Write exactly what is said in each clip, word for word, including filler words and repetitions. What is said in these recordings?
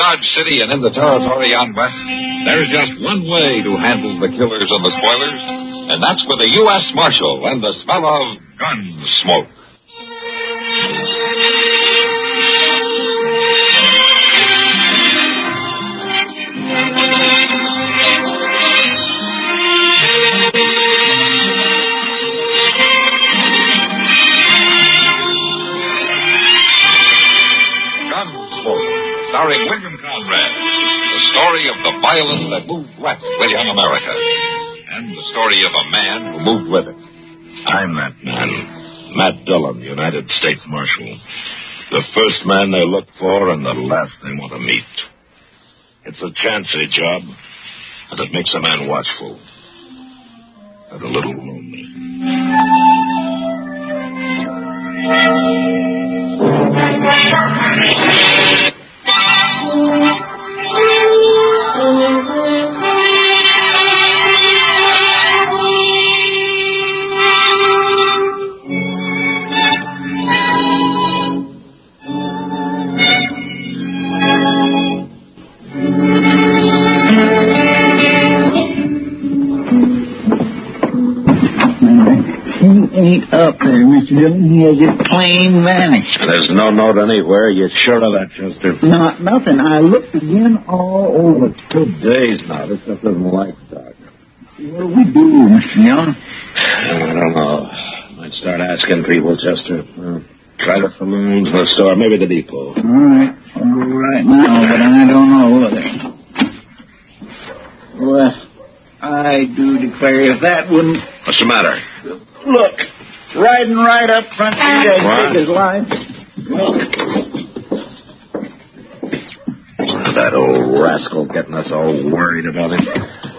Dodge City and in the territory on West, there's just one way to handle the killers and the spoilers, and that's with a U S Marshal and the smell of gun smoke. Starring William Conrad, the story of the violence that moved west with young America, and the story of a man who moved with it. I'm that man, Matt Dillon, United States Marshal. The first man they look for and the last they want to meet. It's a chancy job, and it makes a man watchful and a little lonely. Ain't up there, Mister Dillon. He has just plain vanished. There's no note anywhere. You're sure of that, Chester? Not nothing. I looked again all over. Two days now. This stuff doesn't like Doc. What do we do, Mister Dillon? I don't know. Might start asking people, Chester. Uh, try the saloons, the store, maybe the depot. All right. I'll go right now, but I don't know whether. Well, I do declare if that wouldn't... What's the matter? Look, riding right up front here, as big as life. That old rascal getting us all worried about him.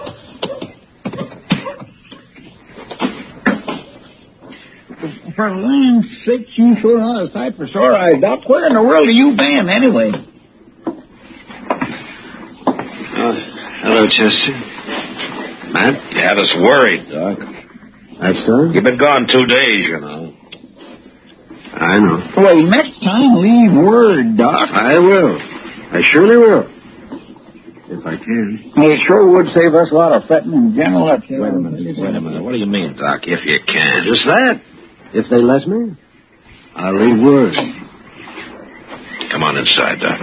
For land's sake, you sure are a sight for sore eyes, Doc. Where in the world are you been, anyway? Uh, hello, Chester. Matt? You had us worried, Doc. That's so? You've been gone two days, you know. I know. Well, next time, leave word, Doc. I will. I surely will. If I can. It sure would save us a lot of fretting in general. Wait a minute, wait a minute. What do you mean, Doc, if you can? Just that. If they let me, I'll leave word. Come on inside, Doc.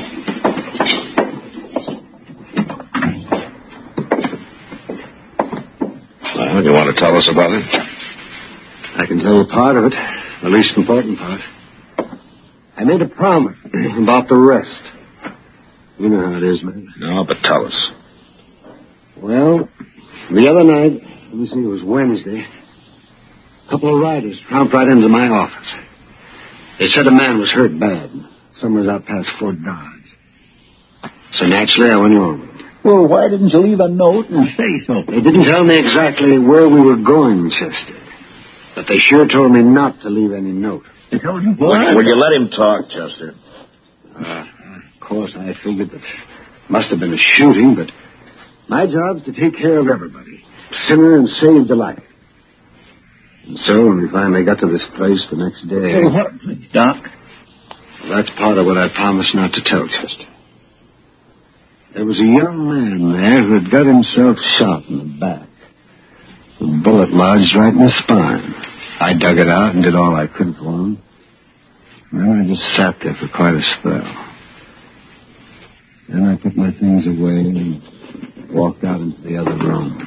Well, you want to tell us about it? I can tell you part of it, the least important part. I made a promise about the rest. You know how it is, man. No, but tell us. Well, the other night, let me see, it was Wednesday, a couple of riders tromped right into my office. They said a man was hurt bad, somewhere out past Fort Dodge. So naturally, I went along with it. Well, why didn't you leave a note and say so? They didn't tell me exactly where we were going, Chester. But they sure told me not to leave any note. They told you what? Will, will you let him talk, Chester? Uh, of course, I figured that must have been a shooting, but my job's to take care of everybody. Sinner and save the life. And so when we finally got to this place the next day... Well, what, Doc? Well, that's part of what I promised not to tell, Chester. There was a young man there who had got himself shot in the back. The bullet lodged right in the spine. I dug it out and did all I could for him. Well, I just sat there for quite a spell. Then I put my things away and walked out into the other room.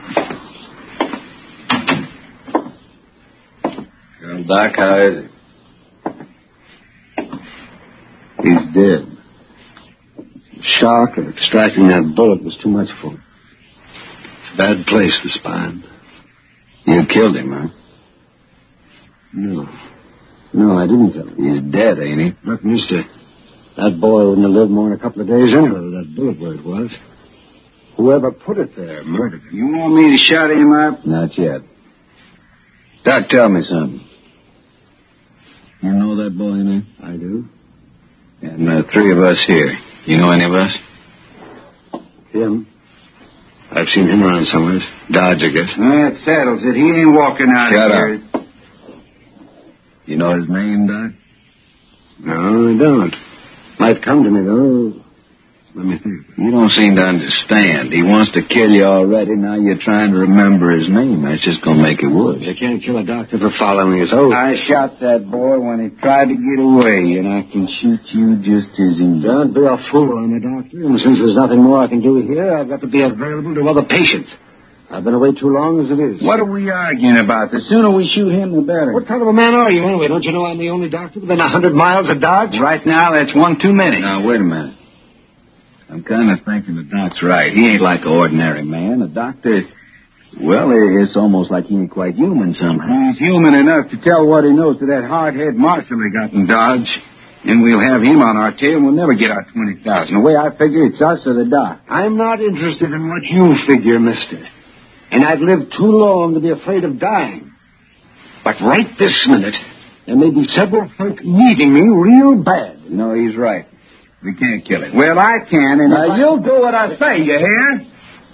Well, Doc, how is he? He's dead. The shock of extracting that bullet was too much for him. Bad place, the spine. You killed him, huh? No. No, I didn't kill him. He's dead, ain't he? Look, mister, that boy wouldn't have lived more than a couple of days anyway with that bullet where it was. Whoever put it there murdered him. You want me to shut him up? Not yet. Doc, tell me something. You know that boy, man? I do. And the uh, three of us here. You know any of us? Him. I've seen him around somewhere. Dodge, I guess. That settles it. He ain't walking out Shut of here. up. You know his name, Doc? No, I don't. Might come to me, though. Let me think. You don't seem to understand. He wants to kill you already. Now you're trying to remember his name. That's just going to make it worse. You can't kill a doctor for following his oath. I shot that boy when he tried to get away, and I can shoot you just as easy. Don't be a fool. I'm a doctor, and since there's nothing more I can do here, I've got to be available to other patients. I've been away too long as it is. What are we arguing about? The sooner we shoot him, the better. What kind of a man are you, anyway? Don't you know I'm the only doctor within a hundred miles of Dodge? Right now, that's one too many. Now, wait a minute. I'm kind of thinking the doc's right. He ain't like an ordinary man. A doctor, well, it's almost like he ain't quite human somehow. He's human enough to tell what he knows to that hard-head marshal he got in Dodge. And we'll have him on our tail, and we'll never get our twenty thousand. The way I figure, it's us or the doc. I'm not interested in what you figure, mister. And I've lived too long to be afraid of dying. But right this minute, there may be several folk needing me real bad. No, he's right. We can't kill him. Well, I can, and now, I... you'll do what I say, you hear?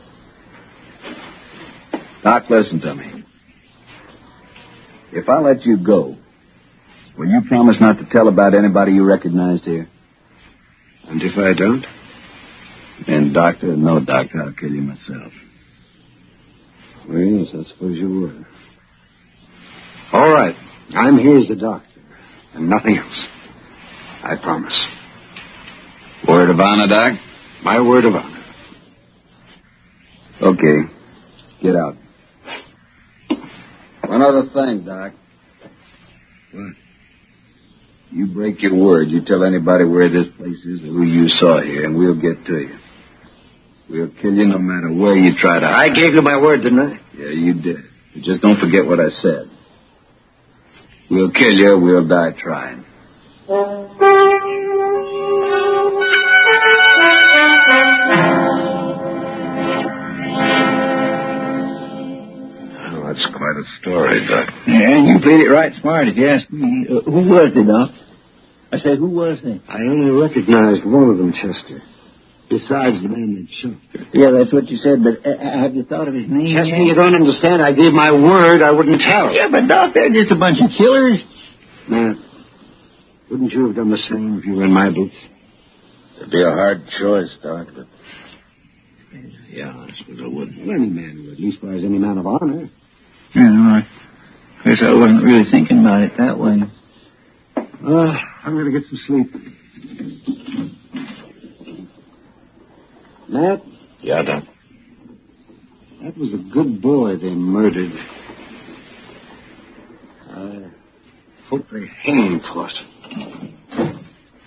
Doc, listen to me. If I let you go, will you promise not to tell about anybody you recognized here? And if I don't? Then, Doctor, no, Doctor, I'll kill you myself. Well, yes, I suppose you would. All right. I'm here as a doctor, and nothing else. I promise. Word of honor, Doc? My word of honor. Okay. Get out. One other thing, Doc. What? You break your word. You tell anybody where this place is or who you saw here, and we'll get to you. We'll kill you no matter where you try to hide. I gave you my word, didn't I? Yeah, you did. You just don't forget what I said. We'll kill you or we'll die trying. Oh, that's quite a story, Doc. Yeah, you played it right smart if you ask me. Uh, who was they, Doc? I said, who was they? I only recognized one of them, Chester. Besides the man that shot her. Yeah, that's what you said, but uh, have you thought of his name? Chester, you don't understand. I gave my word I wouldn't tell. Yeah, but, Doc, they're just a bunch of killers. Matt, wouldn't you have done the same if you were in my boots? It'd be a hard choice, Doc, but... Yeah, I suppose I would. Well, any man would, leastwise any man of honor. Yeah, no, I guess I wasn't really thinking about it that way. Uh, I'm going to get some sleep. Matt? Yeah, Doc? That was a good boy they murdered. I hope they hang him for it.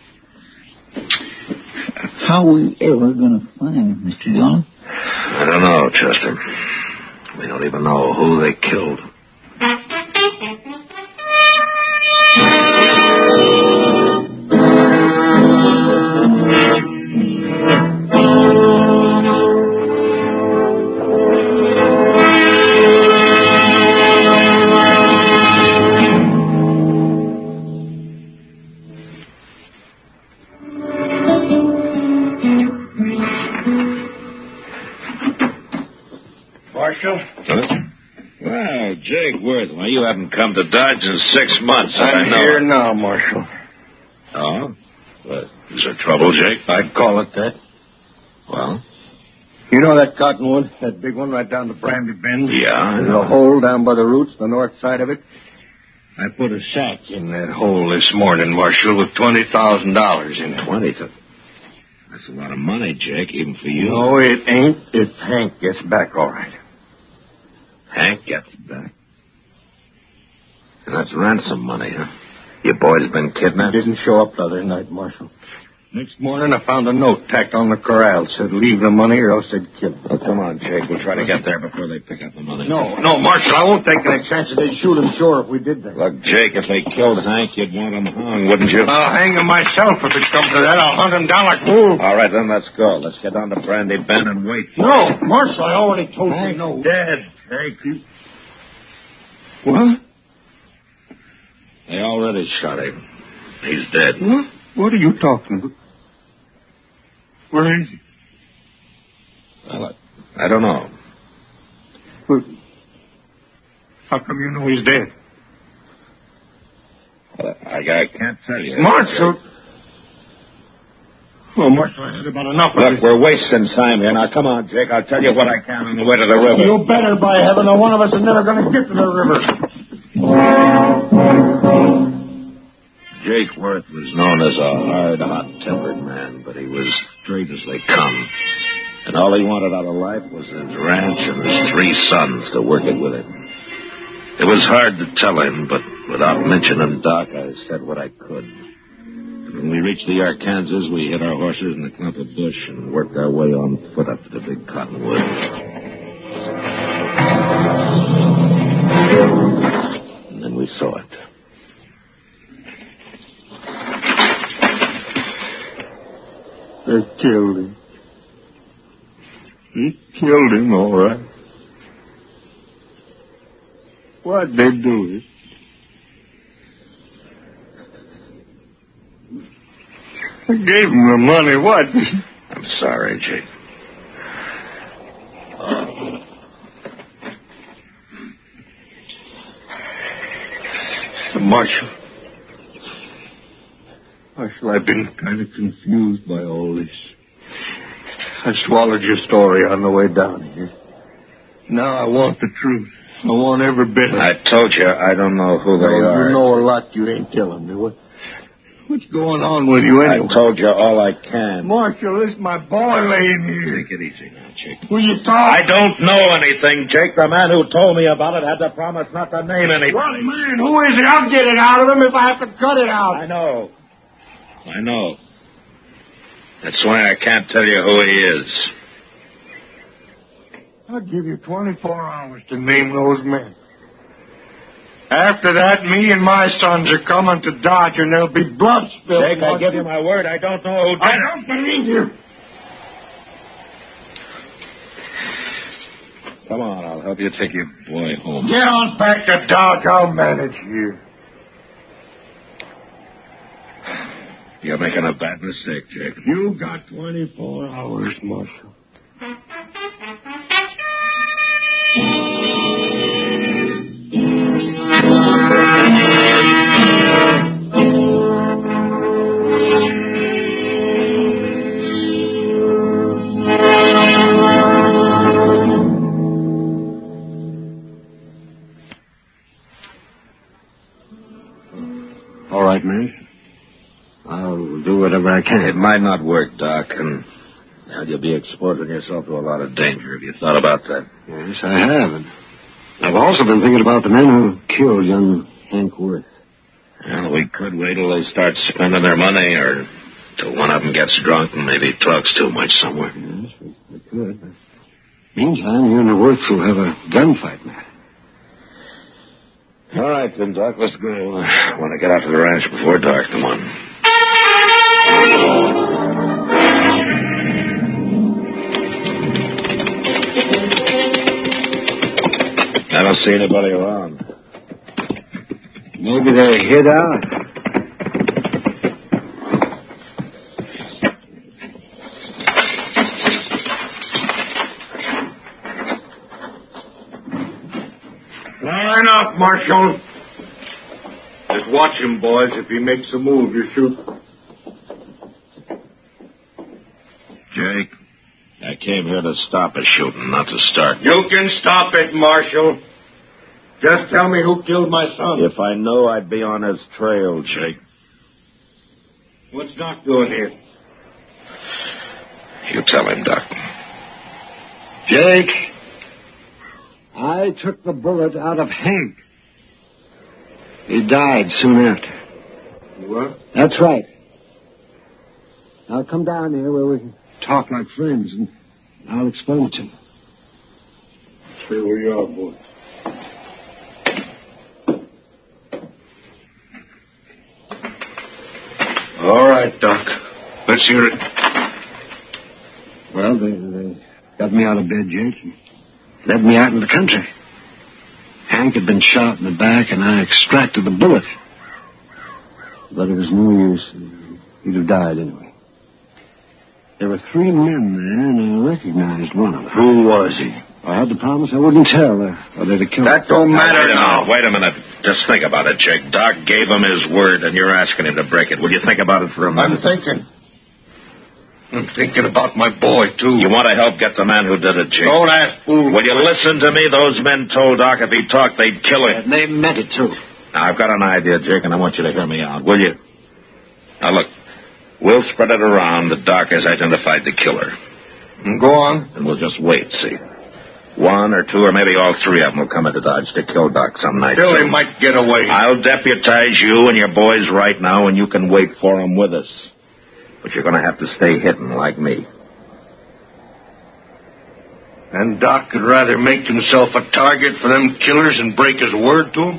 How are we ever going to find him, Mister Dillon? I don't know, Chester. We don't even know who they killed. Marshal? Huh? Well, Jake Worthwell, you haven't come to Dodge in six months. I'm I know. here now, Marshal. Oh? What? Is there trouble, Jake? I'd call it that. Well? You know that cottonwood? That big one right down the Brandy Bend? Yeah, I There's know. a hole down by the roots, the north side of it. I put a sack in that hole this morning, Marshal, with twenty thousand dollars in it. Twenty to... That's a lot of money, Jake, even for you. No, it ain't. If Hank gets back all right. Hank gets back. And that's ransom money, huh? Your boy's been kidnapped? Didn't show up the other night, Marshal. Next morning, I found a note tacked on the corral. Said, leave the money or else they'd kill me. Oh, come on, Jake. We'll try to get there before they pick up the money. No, no, Marshal, I won't take any chances. They'd shoot him sure if we did that. Look, Jake, if they killed Hank, you'd want him hung, wouldn't you? I'll hang him myself if it comes to that. I'll hunt him down like wolves. All right, then let's go. Let's get down to Brandy Bend and wait. No, Marshal, I already told you no. dead, Hank. What? They already shot him. He's dead. What? What are you talking about? Where is he? Well, I, I don't know. Well, how come you know he's dead? Well, I, I can't tell you. Marshal! Oh, Marshal. I had about enough of Look, this. we're wasting time here. Now, come on, Jake. I'll tell you what I can on the way to the river. You better, by heaven, or one of us is never going to get to the river. Jake Worth was known as a hard, hot-tempered man, but he was straight as they come. And all he wanted out of life was his ranch and his three sons to work it with him. It was hard to tell him, but without mentioning Doc, I said what I could. And when we reached the Arkansas, we hid our horses in a clump of bush and worked our way on foot up to the big cottonwood. And then we saw it. They killed him. They killed him, all right. What'd they do? I gave him the money. What? I'm sorry, Jake. Uh, Marshal. Marshal, I've been kind of confused by all this. I swallowed your story on the way down here. Now I want the truth. I want every bit of it. I told you I don't know who they No, are. You know a lot you ain't telling me. What, what's going on with you anyway? I told you all I can. Marshal, this is my boy laying here. Take it easy now, Jake. Will you talk? I don't know anything, Jake. The man who told me about it had to promise not to name anybody. What man? Who is it? I'll get it out of him if I have to cut it out. I know. I know. That's why I can't tell you who he is. I'll give you twenty-four hours to name those men. After that, me and my sons are coming to Dodge, and there'll be blood spilled. Jake, I give you my word. I don't know who did I it. don't believe you. Come on, I'll help you take your boy home. Get on back to Dodge. I'll manage here. You're making a bad mistake, Jake. You got twenty-four hours, Marshal. All right, man. I'll do whatever I can. It might not work, Doc, and well, you'll be exposing yourself to a lot of danger. Have you thought about that? Yes, I have. And I've also been thinking about the men who killed young Hank Worth. Well, we could wait till they start spending their money, or till one of them gets drunk and maybe talks too much somewhere. Yes, we, we could. But meantime, you and the Worths will have a gunfight, man. All right, then, Doc, let's go. I want to get out to the ranch before dark. Come on. I don't see anybody around. Maybe they hid out. Line up, Marshal. Just watch him, boys. If he makes a move, you shoot. Jake, I came here to stop a shooting, not to start. You can stop it, Marshal. Just tell me who killed my son. If I knew, I'd be on his trail, Jake. What's Doc doing here? You tell him, Doc. Jake, I took the bullet out of Hank. He died soon after. What? That's right. Now come down here where we can talk like friends, and I'll explain it to you. Stay where you are, boy. All right, Doc. Let's hear it. Well, they, they got me out of bed, Jake, and led me out in the country. Hank had been shot in the back, and I extracted the bullet. But it was no use. He'd have died anyway. There were three men there, and I recognized one of them. Who was he? I had to promise I wouldn't tell, or, or they'd have killed That don't matter now. now. Wait a minute. Just think about it, Jake. Doc gave him his word, and you're asking him to break it. Will you think about it for a I'm minute? thinking. I'm thinking about my boy, too. You want to help get the man who did it, Jake? Don't ask fool. Will you listen to me? Those men told Doc if he talked, they'd kill him. And they meant it, too. Now, I've got an idea, Jake, and I want you to hear me out, will you? Now, look, we'll spread it around that Doc has identified the killer. Go on. And we'll just wait, see. One or two or maybe all three of them will come into Dodge to kill Doc some night. Billy might get away. I'll deputize you and your boys right now, and you can wait for him with us. But you're going to have to stay hidden like me. And Doc could rather make himself a target for them killers and break his word to them?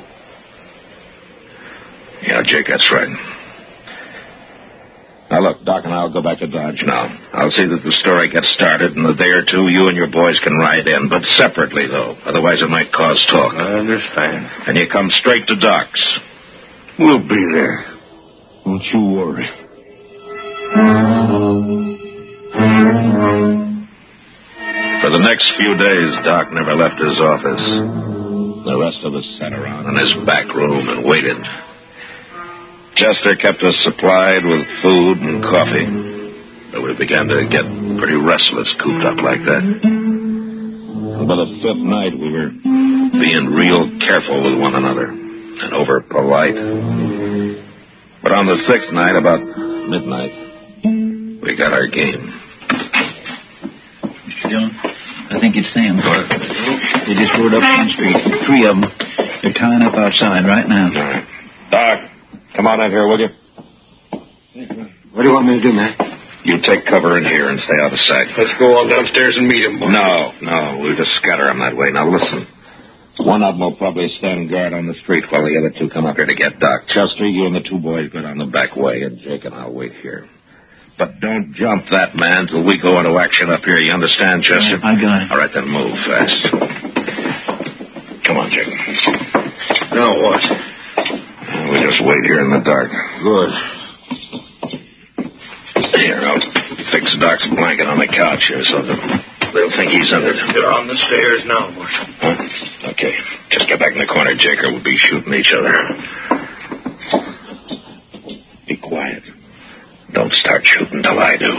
Yeah, Jake, that's right. Now, look, Doc and I'll go back to Dodge now. I'll see that the story gets started. In a day or two, you and your boys can ride in, but separately, though. Otherwise, it might cause talk. I understand. And you come straight to Doc's. We'll be there. Don't you worry. For the next few days, Doc never left his office. The rest of us sat around in his back room and waited. Chester kept us supplied with food and coffee, but we began to get pretty restless cooped up like that. And by the fifth night, we were being real careful with one another and over polite. But on the sixth night, about midnight, we got our game. Mister Dillon, I think it's them. What? They just rode up Main Street. Three of them. They're tying up outside right now. All right. Doc, come on in here, will you? What do you want me to do, man? You take cover in here and stay out of sight. Let's go on downstairs and meet him, boy. No, no, we'll just scatter them that way. Now, listen. One of them will probably stand guard on the street while the other two come up here to get Doc. Chester, you and the two boys go down the back way, and Jake and I'll wait here. But don't jump that man till we go into action up here. You understand, Chester? I got it. All right, then move fast. Come on, Jake. Now what? We just wait here in the dark. Good. Here, I'll fix Doc's blanket on the couch here so that they'll think he's under it. They're on the stairs now, Marshal. Huh? Okay. Just get back in the corner, Jake, or we'll be shooting each other. Be quiet. Don't start shooting till I do.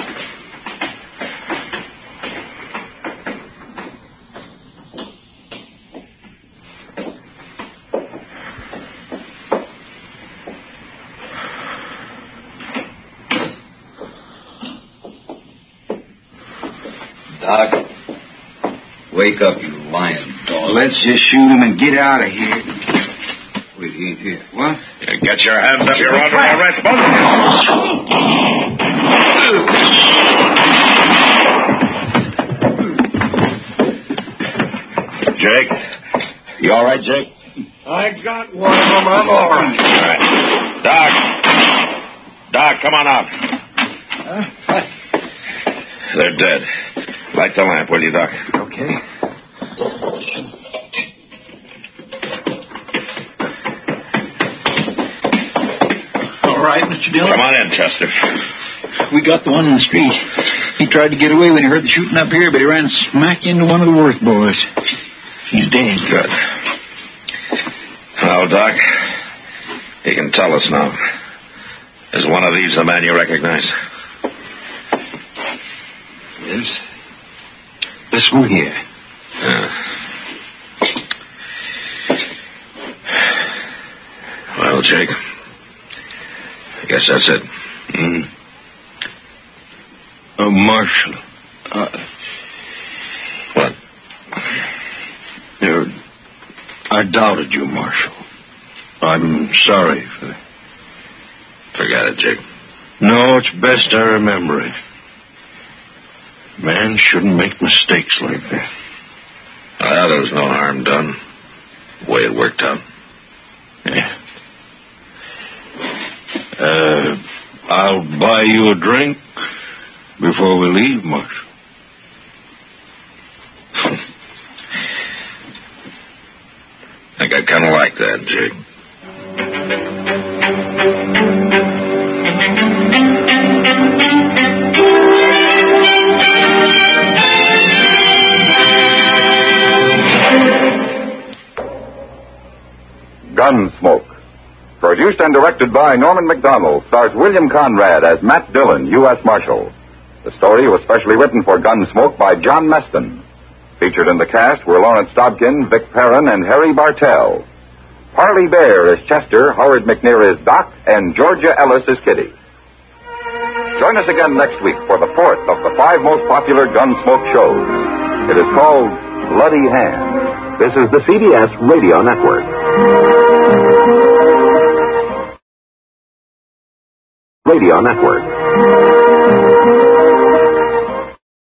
Doc, wake up, you lying dog. Let's just shoot him and get out of here. Wait, he ain't here. What? Get your hands up. You're under arrest, both of you. Jake? You all right, Jake? I got one of them. I'm all right. All right. Doc. Doc, come on out. Huh? What? They're dead. Light the lamp, will you, Doc? Okay. All right, Mister Dillon. Come on in, Chester. We got the one in the street. He tried to get away when he heard the shooting up here, but he ran smack into one of the Worth boys. He's dead. Good. Well, Doc, you can tell us now. Is one of these the man you recognize? Yes. This one here. Yeah. Well, Jake, I guess that's it. Mm. Uh, Marshal. Uh, What? You're, I doubted you, Marshal. I'm sorry for that. Forget it, Jake. No, it's best I remember it. Man shouldn't make mistakes like that. Well, there was no harm done. The way it worked out. Yeah. Uh, I'll buy you a drink before we leave, Marshal. I think I kind of like that, Jake. Gunsmoke. Produced and directed by Norman McDonald, stars William Conrad as Matt Dillon, U S Marshal. The story was specially written for Gunsmoke by John Meston. Featured in the cast were Lawrence Dobkin, Vic Perrin, and Harry Bartell. Parley Bear is Chester, Howard McNear is Doc, and Georgia Ellis is Kitty. Join us again next week for the fourth of the five most popular Gunsmoke shows. It is called Bloody Hand. This is the C B S Radio Network. Radio Network.